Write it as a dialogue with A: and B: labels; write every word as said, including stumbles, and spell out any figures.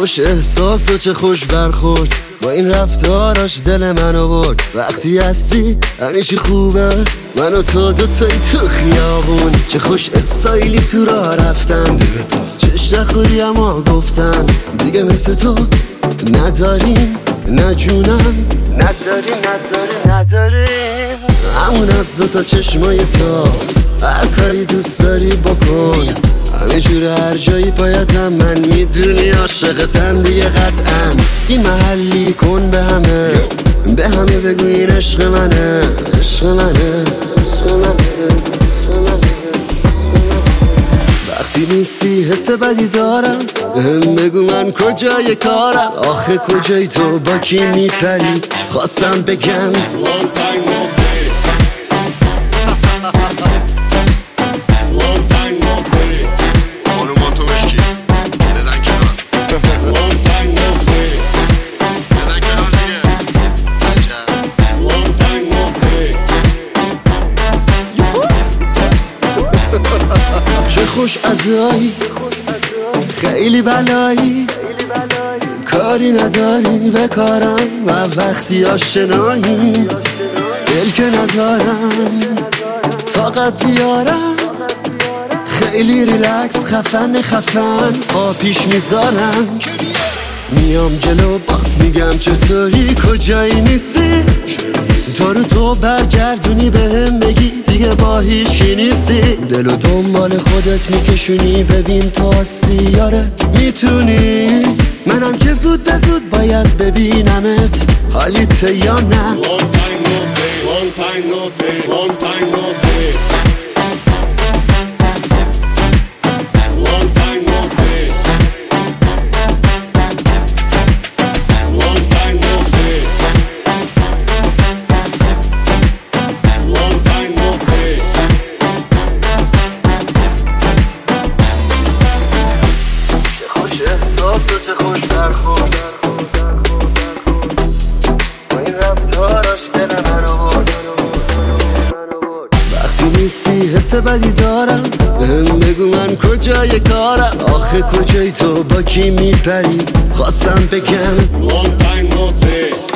A: خوش احساس و چه خوش برخورد، با این رفتاراش دل منو برد. وقتی هستی همه چی خوبه، من و تو دوتایی تو خیابون. چه خوش استایلی تو راه رفتن، چش نخوری اما گفتن دیگه مثل تو نداریم، نه جونم نداریم نداریم نداریم. همون از دوتا چشمای تو هر کاری دوست داری بکن، همه جور هر جایی پایتم، من میدونی عاشقتم دیگه قطعا. این محلی کن به همه، به همه بگو این عشق منه، عشق منه، عشق منه. وقتی نیستی حس بدی دارم، بهم بگو من کجای کارم. آخه کجای تو با کی میپری، خواستم بگم چه خوش ادایی، خیلی بلایی، کاری نداری به کارم و وقتی آشنایی دل که ندارم طاقت بیارم. خیلی ریلکس خفن خفن پا پیش میذارم، میام جلو باز میگم چطوری کجایی نیستی. تو رو تو برگردونی بهم بگی دیگه با هیچی نیستی. دلو دنبال خودت میکشونی، ببین تو هستی یاره میتونی. منم که زود به زود باید ببینمت، حالیت یا نه. چه خوش برخورد، با این رفتاراش دل منو برد. وقتی نیستی حس بدی دارم، بهم بگو من کجای کارم. آخه کجای تو با کی میپری، خواستم بگم
B: Long time no see